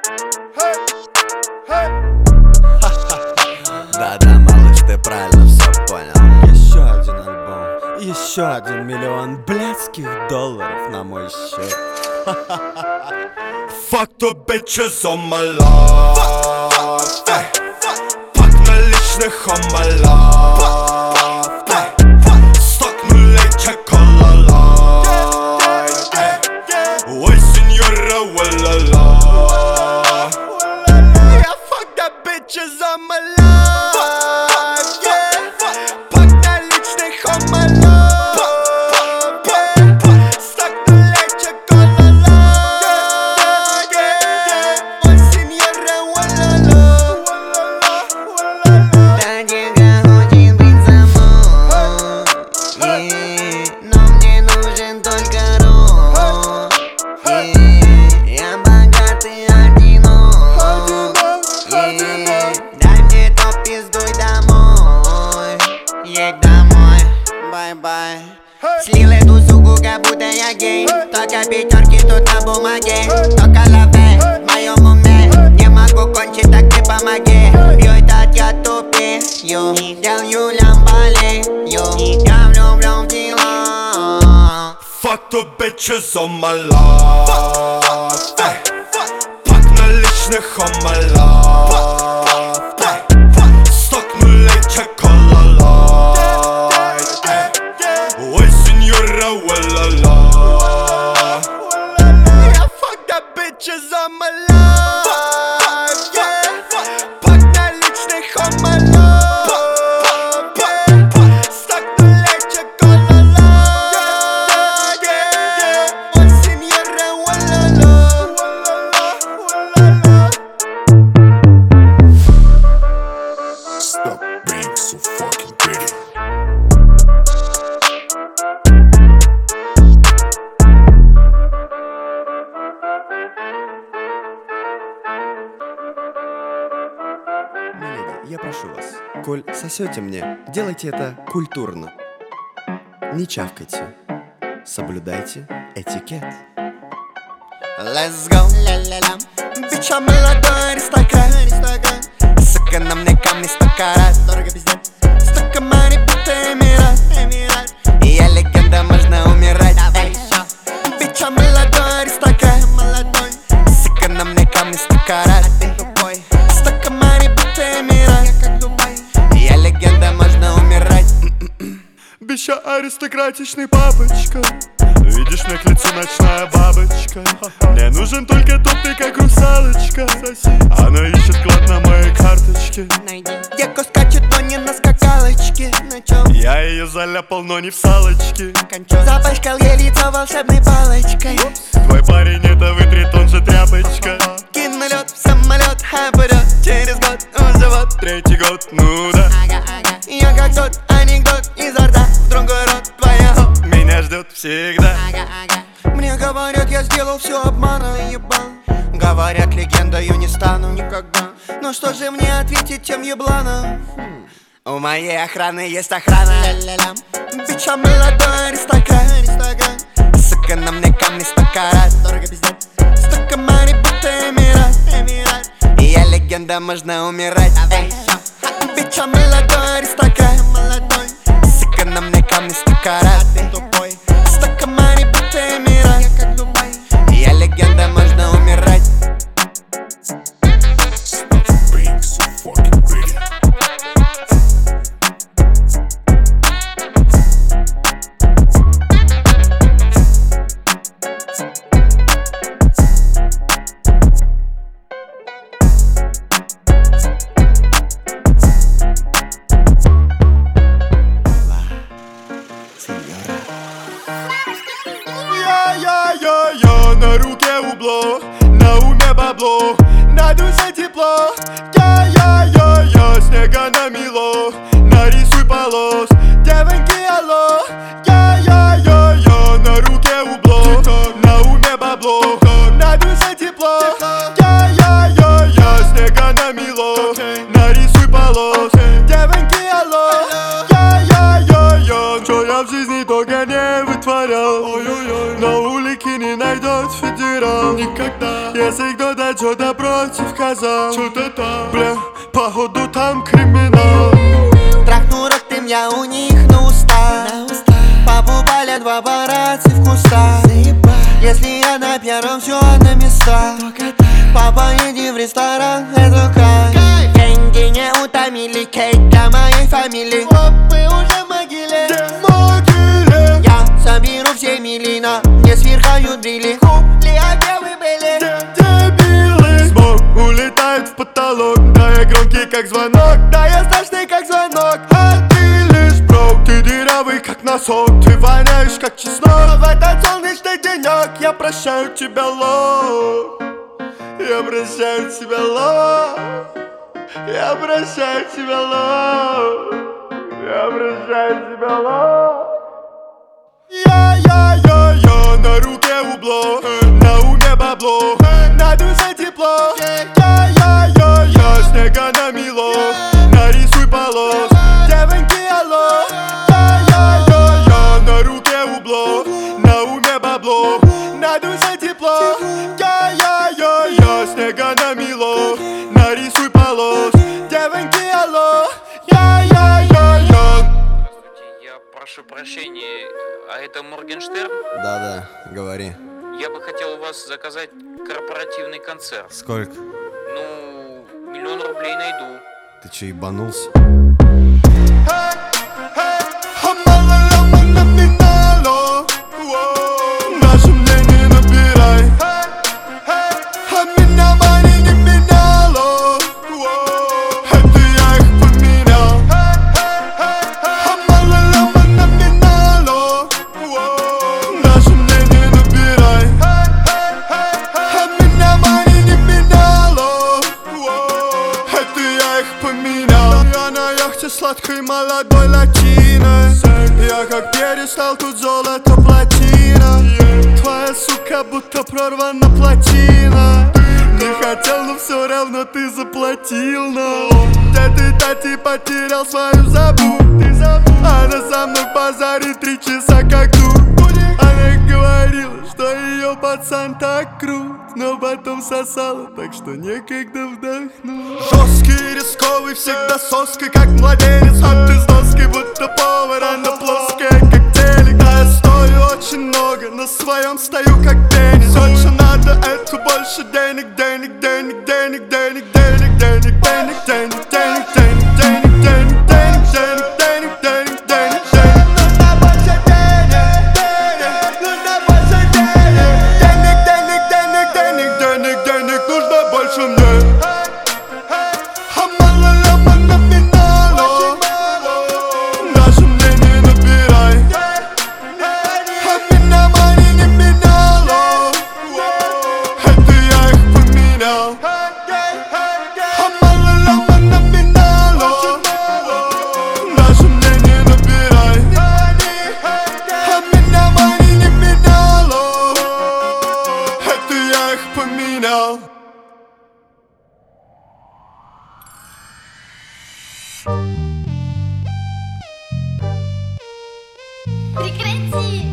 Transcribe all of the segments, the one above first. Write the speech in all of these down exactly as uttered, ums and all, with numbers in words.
Да-да, малыш, ты правильно все понял. Еще один альбом, еще один миллион блядских долларов на мой счет. Fuck the bitches on my life. Ey. Pack наличных on my life. Ey. Стакнули чоколад. Ой, сеньора, уа-ла-ла. Yeah, fuck that bitches on my life. Yeah, pack наличных on my life. Yeah, стакнули чоколад. Бай-бай. Слил эту суку, как будто я гей. Только пятерки тут на бумаге. Только лаве в моем уме. Не могу кончить, так ты помоги. Пью этот я тупею. Делаю лямбалею. Я влюблен в дела. Fuck the bitches on my life. Ey. Pack наличных on my life. Ey. Стакнули чоколад. Ой, сеньора, уа-ла-ла. Yeah, fuck that bitches on my life. Yeah, pack наличных on my life. Yeah, стакнули чоколад. Yeah, ой, сеньора, уа-ла-ла. Stop being so fucking pretty. Миледи, я прошу вас, коль сосете мне, делайте это культурно. Не чавкайте, соблюдайте этикет. Let's go, ля-ля-ля. Bitch, я молодой аристократ. Сука, на мне камни сто карат. Дорого пиздец. Столько money, будто Эмират. И я легенда, можно умирать. Bitch, я молодой аристократ. Сука, на мне камни сто карат. Столько money, будто Эмират. И я легенда, можно умирать. Bitch, я аристократичный папочка. Видишь, на к лицу ночная бабочка. Мне нужен только топ, ты как русалочка. Она ищет клад на моей карточке. Девка скачет, но не на скакалочке. Я ее заляпал, но не в салочке. Запачкал ей лицо волшебной палочкой. Твой парень это вытрет, он же тряпочка. Кину лед в самолет, а пойдет через год уже вот. Третий год, ну да. Я как тот анекдот изо рта в другой рот твоего. Меня ждет всегда. Мне говорят, я сделал все обмана, ебан. Говорят, легендою не стану никогда. Но что же мне ответить тем ебланам? У моей охраны есть охрана. Bitch, я молодой аристократ. Сука, на мне камни сто карат. Дорого пиздец. Столько money, будто Эмират. И я легенда, можно умирать. Bitch, я молодой аристократ. Сука, на мне камни сто карат. Столько money, будто Эмират. И я легенда, можно умирать. Being so fucking pretty. Я-я-я-я, на руке убло, на уме бабло, на душе тепло. Я-я-я-я, снега намело, нарисуй полос, девоньки, алло. Я-я-я-я, на руке убло, на уме бабло, на душе тепло. Я-я-я-я, снега намело, нарисуй полос, девоньки, алло. Я-я-я-я, что я в жизни только не вытворял. На улице не найдет федерал никогда. если кто-то что-то против сказал, что-то там, бля, походу там криминал. Трахну рот ты меня у них на уста, папу палят папарацци в кустах. Если я на первом, все на местах. Папа, иди в ресторан, это кайф. Деньги не утомили, кейк для моей фамилии. Мы уже в могиле, В могиле я соберу все милина, мне сверкают брили. Купли, а где вы были? дебилы. Смог улетает в потолок, да я громкий как звонок, Да я страшный как звонок. а ты лишь бро. Ты дырявый как носок, ты воняешь как чеснок. В этот солнечный денек Я прощаю тебя, лох. Я прощаю тебя, лох. Я прощаю тебя, лох. Я прощаю тебя, лох. Я-я-я-я, на руке убло, на уме бабло, на душе тепло. Я-я-я-я, снега намело, нарисуй полос. Девоньки, алло. Я-я-я-я, на руке убло, на уме бабло, на душе тепло. Я-я-я-я, снега намело, нарисуй полос. Девоньки, алло. Я-я-я-я. Здравствуйте, я прошу прощения, а это Моргенштерн? Да-да, говори. Я бы хотел у вас заказать корпоративный концерт. Сколько? Ну, миллион рублей найду. Ты че, ебанулся? Наше мнение набирай. А меня money не меняло. Это я их поменял. А мало ляма номинало. Наше мнение набирай. А меня money не меняло. Это я их поменял. Я на яхте сладкой молодой латиной. Я как перестал, тут золото плотина. Твоя сука будто прорвана плотина. Не хотел, но все равно ты заплатил, но где ты, тати, потерял свою забу. Она со мной в базаре три часа как дур. Она говорила, что ее пацан так крут, но потом сосала, так что некогда вдохнуть. Жесткий, рисковый, всегда соской, как младенец. А ты с доской, будто повар, она плоская, как телек. Да, я стою очень много, на своем стою, как теннис. Все, что надо, это больше денег, денег, денег, денег, денег, денег, денег, денег, денег, денег, денег, денег, денег, денег, денег, денег, денег, денег. Нужно больше денег, денег, нужно больше денег. Денег, денег, денег, денег, денег, денег, нужно больше мне. А мало ляма номинало. Наше мнение набирай. А меня money не меняло. Это я их поменял. А мало ляма номинало. Наше мнение набирай. А меня money не меняло. Это я их поменял. Прекрати!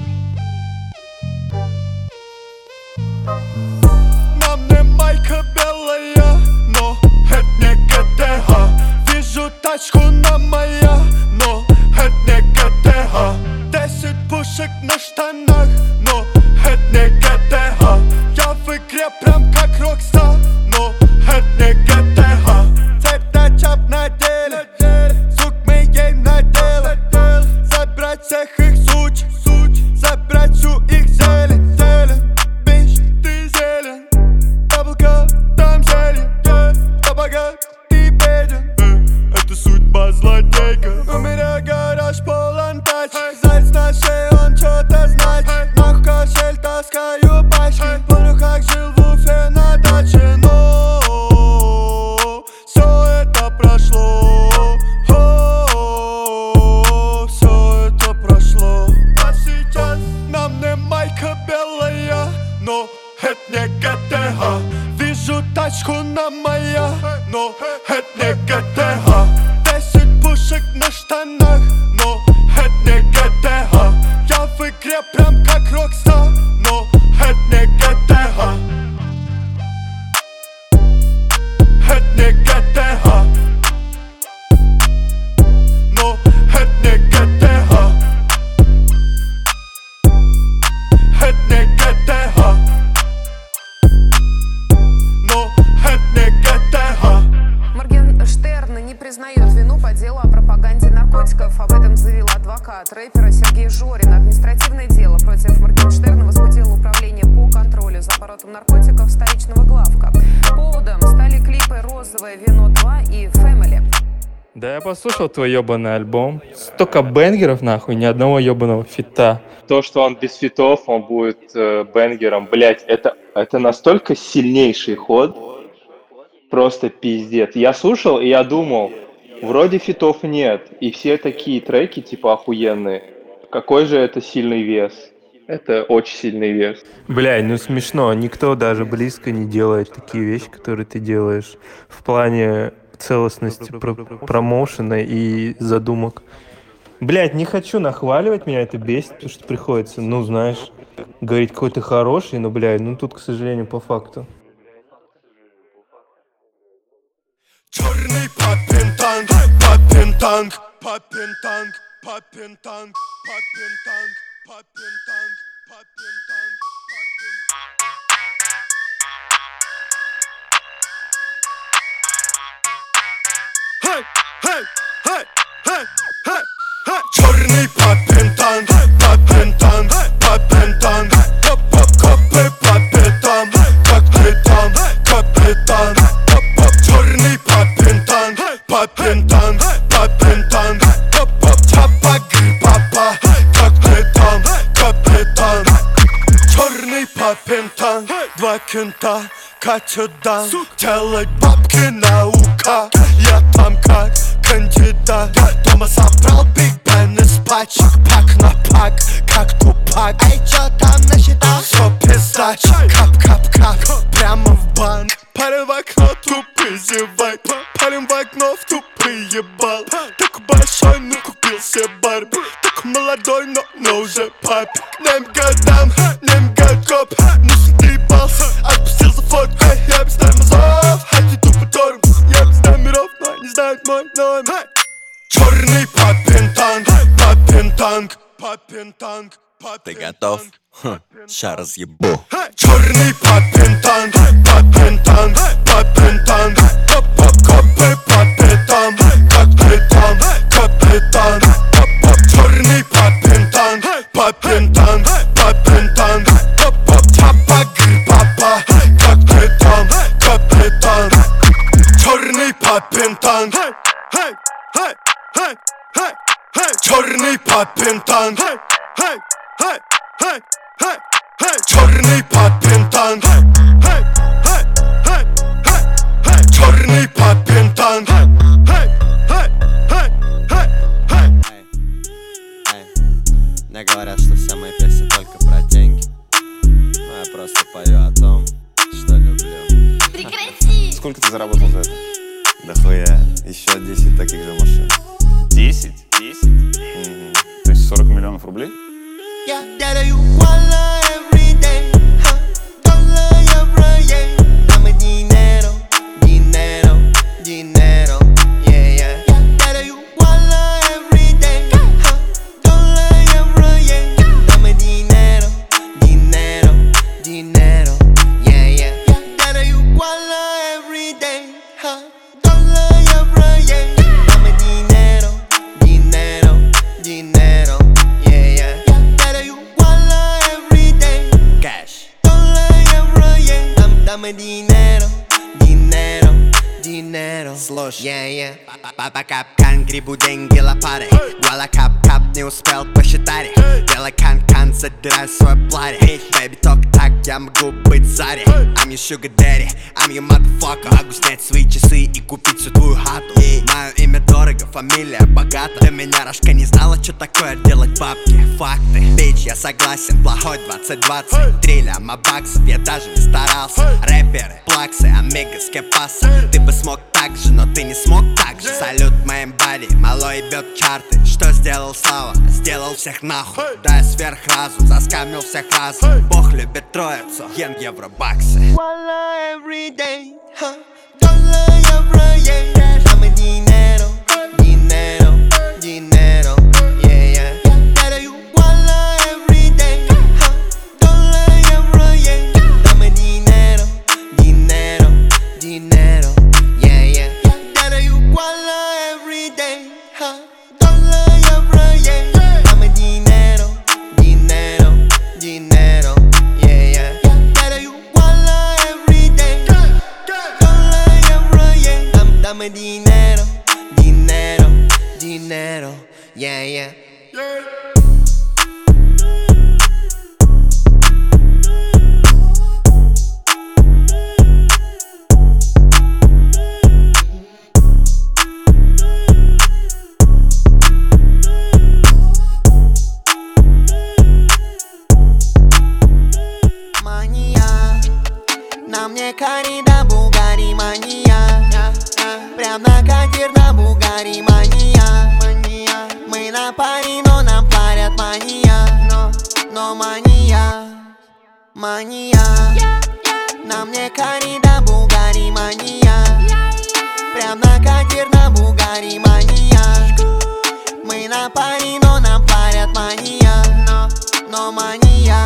На мне майка белая, но это не КТХ. Вижу тачку на моя, но это не КТХ. Десять пушек на штанах, но это не КТХ. Я в игре прям как Рокстар, но это не КТХ. Цепь на чап на деле, сук мы ей надела. Забрать всех их суч, забрать всю их зелень, зелень. Бич, ты зелень, яблоко, там зелень, табака, ты беден. Это судьба злодейка. У меня гараж полон тачек, заяц на шее, он чё-то значит. Нахуй кошель таскаю пачки, помню как жил в Уфе на даче. Но все это прошло, все это прошло. А сейчас на мне майка белая, но это не КТХ. Вижу тачку на моя, но это не КТХ. Десять пушек на штанах, но это не КТХ. Я в игре прям как Рокстар, но это не КТХ. адвокат рэпера Сергей Жорин. Административное дело против Моргенштерна возбудило управление по контролю за оборотом наркотиков столичного главка. Поводом стали клипы «Розовое вино два» и «Family». Да я послушал твой ебаный альбом. Столько бенгеров, нахуй, ни одного ебаного фита. То, что он без фитов, он будет э, бенгером, блять, это, это настолько сильнейший ход. Просто пиздец. Я слушал, и я думал, вроде фитов нет, и все такие треки, типа, охуенные. Какой же это сильный вес? Это очень сильный вес. Блядь, ну смешно. Никто даже близко не делает такие вещи, которые ты делаешь. В плане целостности про- промоушена и задумок. Блядь, не хочу нахваливать, меня это бесит, потому что приходится, ну, знаешь, говорить, какой ты хороший, но, блядь, ну тут, к сожалению, по факту. Черный папин танк, папин танк, папин танк, папин танк, папин танк, папин танк, папин танк, папин танк. Хей, хей, хей, хей, хей. Черный папин танк, папин танк, папин танк, копы папин танк, капитан, капитан. Черный папин танк, папин танк, папин танк, чапагы папа, капитан, капитан. Черный папин танк, два кента катят дан. Делать бабки наука, я там как кандидат. Дома собрал Биг Бен из пачек, пак на пак, как тупак. Эй, чё там насчитал? Всё пиздач, кап-кап-кап, прямо в банк. Палим в окно, тупый зевай. Палим в окно, в тупый ебал. Такой большой, но купил себе Барби. Такой молодой, но, но уже папик. Нем годам, нем годкоп. Ну съебался, отпустил за фотку. Я без тормозов, они тупо тормоз. Я без номеров, но они знают мой номер. Черный папин танк, папин танк, папин танк. Ты готов? Хм, ща разъебу. Черный папин танк, папин танк, папин танк. Копы папитан, капитан, капитан. Черный папин танк, папин танк, папин танк. Чапагы папа, капитан, капитан. Черный папин танк. Черный папин танк. Черный папин танк. Черный папин танк. Мне говорят, что все мои песни только про деньги. Но я просто пою о том, что люблю. Прекрати! Сколько ты заработал за это? Да хуя, еще десять таких же машин. Десять? Десять? Мгм. То есть сорок миллионов рублей? Yeah, that you wanna every day, huh? Dollar every day. Dame dinero, dinero, dinero, yeah, yeah. That you wanna every day, huh? Dollar every day. Dame dinero, dinero, dinero, yeah, yeah. That you wanna every day, huh? Dollar every day. Dame dinero, dinero, dinero, yeah, yeah. Dame dinero, dinero, dinero. Слушай, yeah, yeah. Папа капкан, грибу деньги лопатой. Вуаля кап-кап, не успел посчитать. Делай кан-кан, задирай свой платье. Бэйби, только так я могу быть Зари. I'm your sugar daddy, I'm your motherfucker. Могу снять свои часы и купить всю твою хату. Мое имя дорого, фамилия богата. До меня Рашка не знала, что такое делать бабки. Факты, бич, я согласен, плохой двадцать двадцать. Три ляма баксов, я даже не старался. Рэперы, плаксы, амигос, кепаса. Ты бы смог так же, но ты не смог так же. Салют моим бади, малой ебет чарты. Что сделал Слава? Сделал всех нахуй. Да я сверхразум, заскамил всех разом. Бог любит троицу, ем евро баксы. Dollar every day, huh? Dollar every day. Dame dinero, dinero, dinero, yeah, yeah. That you wanna every day, huh? Dollar every day. Dame dinero, dinero, dinero, yeah, yeah. That you wanna every day, huh? Dollar every day. Dame На мне коррида, Бугари, мания. Прям на катер на Бугари, мания. Мы на паре, но нам парят мания. Но, но мания, мания. На мне коррида, Бугари, мания. Прям на катер на Бугари, мания. Мы на паре, но нам парят мания. Но, но мания.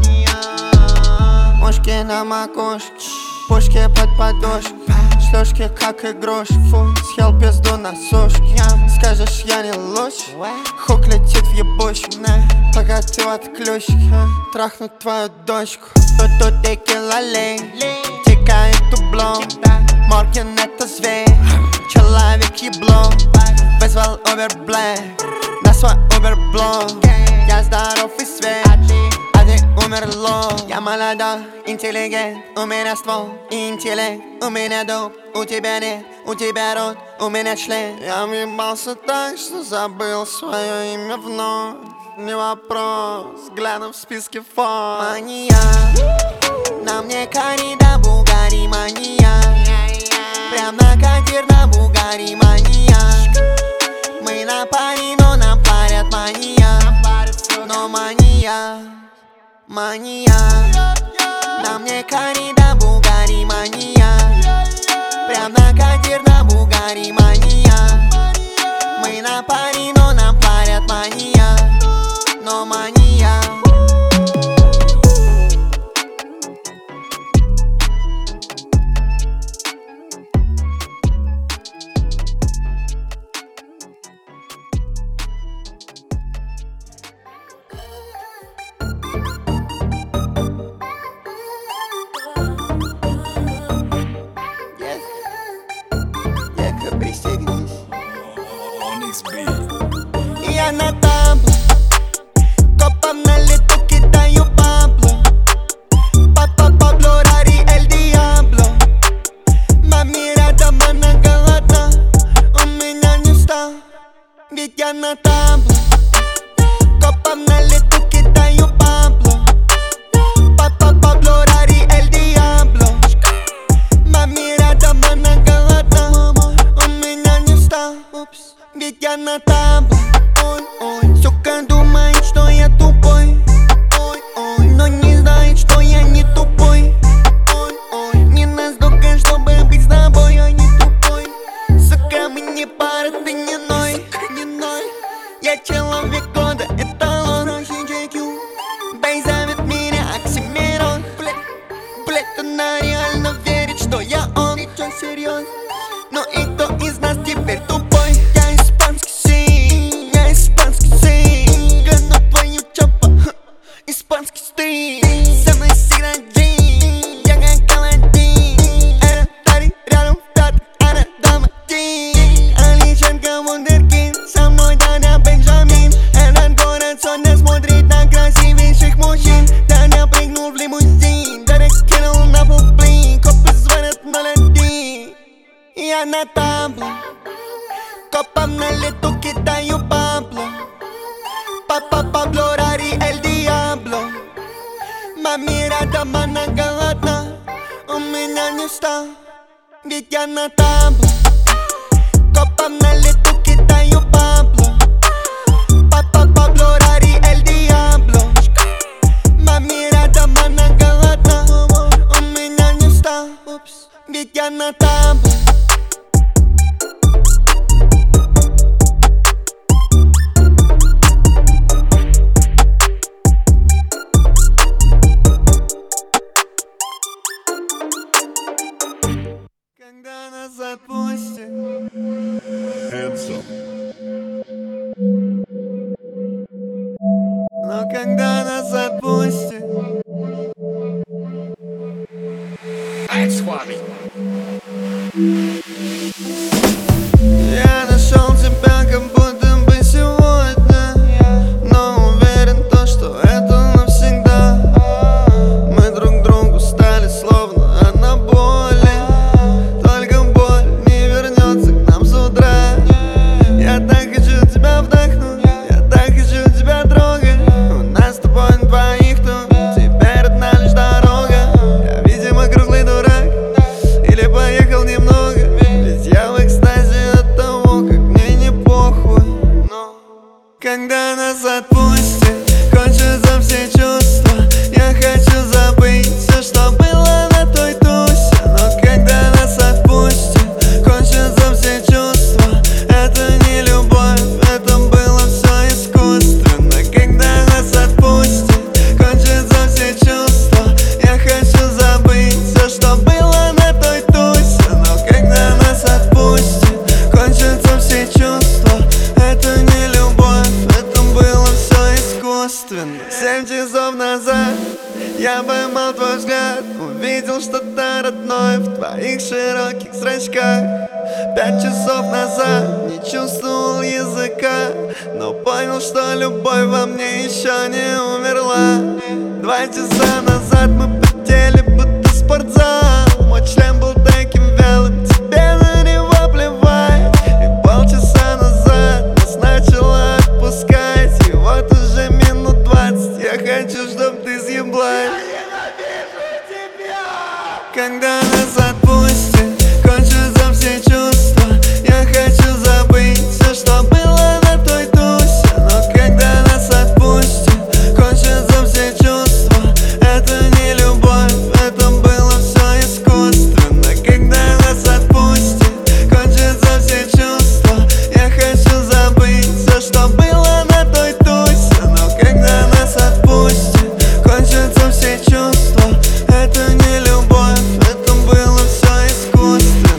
Мушки на макушке, пушки под подушкой, шлюшки как игрушки. Фу, съел пизду на сушке. Скажешь, я не лучше, хук летит в ебучку. Пока ты в отключке, трахнуть твою дочку. Тут-тут текила-лей, текает дублом. Морген это зверь, человек ебло. Вызвал Uber Black на свой Uber блог. Я здоров и свеж, а ты умерло. Я молодой, интеллигент, у меня ствол и интеллект. У меня дуб, у тебя нет, у тебя рот, у меня член. Я въебался так, что забыл свое имя вновь. Не вопрос, взглядом в списке фото. Мания, на мне коррида, Бугари, мания. Прям на катер на Бугари, мания. Мы на паре, но нам парят мания. Но мания, мания. На мне коррида, Бугари, мания. Прям на катер на Бугари, мания. Мы на паре, но нам парят мания. Но мания. Я на табло, копом на лету кидаю бабло. Папа Пабло, Рари, Эль Диабло. Мами рядом, она голодна. У меня не встал, ведь я на табло. Копом на лету кидаю бабло. Папа Пабло, Рари, Эль Диабло. Мами рядом, она голодна. У меня не встал, ведь я на табло. Сука думает, что я тупой, но не знает, что я не тупой. Не настолько, чтобы быть с тобой, я не тупой. Сука, мы не пара, ты не ной. Я человек года, эталон. Бэй зовет меня Оксимирон. Блять, она реально верит, что я он. И чё, серьёзно? Но и кто из нас теперь тупой? Я испанский син, я испанский син. Гону твою чопа, испанский стиль. Со мной всегда джин, я как Аладдин. Это Тари рядом в пятый, она дама один. Алишенко вундеркинд, со мной Даня Бенджамин. Этот город сонно смотрит на красивейших мужчин. Даня прыгнул в лимузин, Даня кинул на пол блин. Копы звонят ноль один. Я на табло, копом на лету кидаю бабло. Папа Пабло, Рари, Эль Диабло. Мами рядом, она голодна. У меня не встал, ведь я на табло. Копом на лету кидаю бабло. Папа Пабло, Рари, Эль Диабло. Мами рядом, она голодна. У меня не встал, ведь я на табло. Когда нас отпустят, но когда нас отпустят, я нашел тебя как будто бы сегодня, но уверен то, что это навсегда. Мы друг другу стали словно анаболи. Только боль не вернется к нам с утра. Я так хочу тебя вдохнуть, я так хочу тебя трогать. У нас с тобой двоих тут, теперь одна лишь дорога. Я, видимо, круглый дурак. что-то родное в твоих широких зрачках. Пять часов назад не чувствовал языка, но понял, что любовь во мне еще не умерла. Два часа назад мы потели, будто спортзал. Мой член был таким вялым, тебе на него плевать. И полчаса назад нас начало отпускать, и вот уже минут двадцать я хочу, чтоб ты съеблась. Когда нас отпустят, кончатся все чувства. Я хочу забыть все, что было на той тусе. Но когда нас отпустят, кончатся все чувства. Это не любовь, это было все искусственно. Когда нас отпустят, кончатся все чувства. Я хочу забыть все, что было на той тусе. Но когда нас отпустят, кончатся все чувства. Это не любовь, это было все искусственно.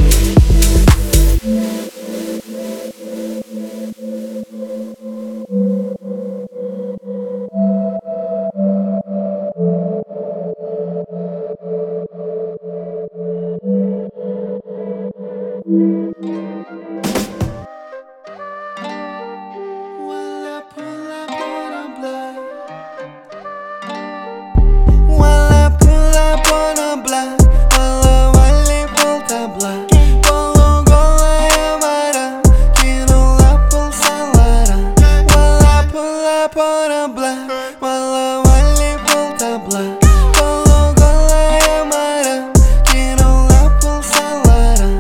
While I pull up on a block, while I pull табла. Полуголая вара кинула полсалара. While I pull up on a block, while I pull табла. Полуголая вара кинула полсалара.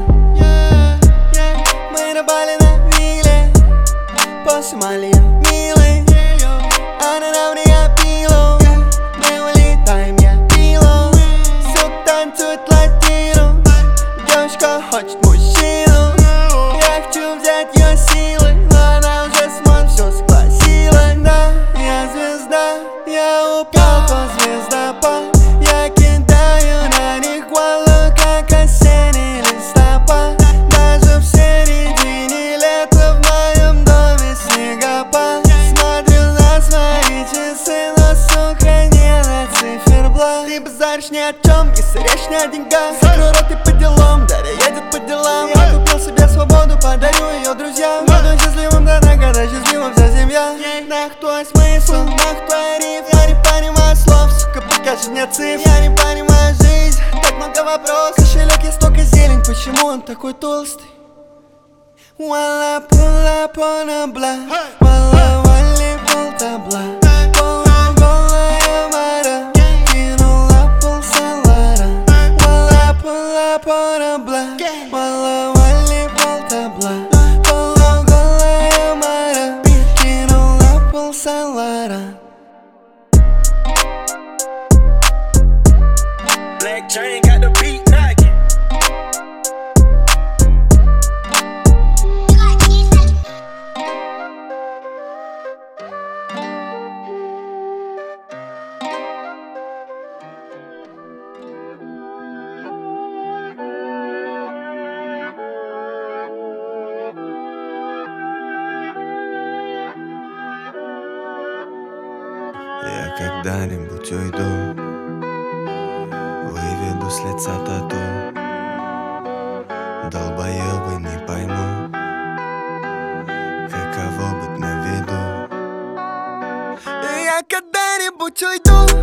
Мы на Бали на вилле, по Сомали милый. Она на мне пилу, мы улетаем, я пилу. Сук танцует латину, девушка хочет мужчину. Я хочу взять ее силой, но она уже смотрит, все согласилась. Да, я звезда, я упал по звездопад. Я кидаю на них валу, как осенний листопад. Даже в середине лета в моем доме снегопад. Смотрю на свои часы, но сука не на циферблат. Ты базаришь ни о чем, если речь не о деньгах. Закрой рот и по делам, Дарья едет по делам. Я купил себе свободу, подарю ее друзьям. Буду счастливым до дна, когда счастлива вся семья. Нах твой смысл, нах твой риф. Я не понимаю слов, сука, покажи мне цифр. Я не понимаю жизнь, так много вопросов. Кошелек есть столько зелень, почему он такой толстый? While I pull up on a block, while I pull табла. Полуголая вара кинула полсалара. While I pull up on a block, while I pull табла. Полуголая вара кинула полсалара. Black chain got the beat knocking. Я когда-нибудь уйду, выведу с лица тату. Долбоёбы не поймут, каково быть на виду. Я когда-нибудь уйду,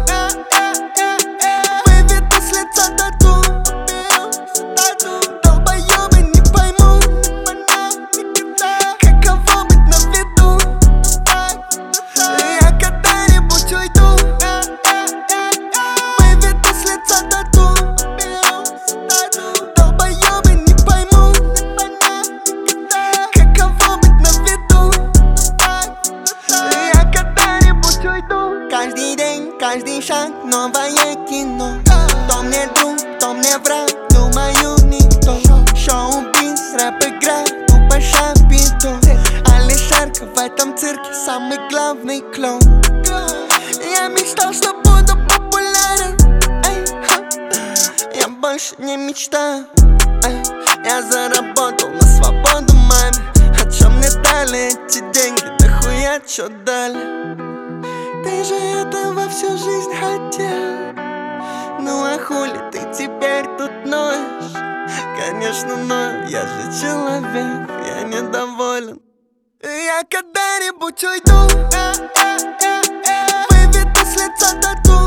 выведу с лица тату. Долбоёбы не поймут, каково быть на виду. Я когда-нибудь уйду, выведу с лица тату. Долбоёбы не поймут, каково быть на виду. Я когда-нибудь уйду. Каждый день, каждый шаг, новое кино. Кто мне друг, кто мне враг, думаю никто. Шоу-биз, рэп-игра, тупо шапито. Алишерка в этом цирке самый главный клоун. Я мечтал, что буду популярен. Эй, ха. Я больше не мечтаю. Эй, я заработал на свободу маме. А чё мне дали эти деньги? Да хуя чё дали? Ты же этого всю жизнь хотел. Ну а хули ты теперь тут ноешь? Конечно, ною, я же человек, я недоволен. Я когда-нибудь уйду, выведу с лица тату.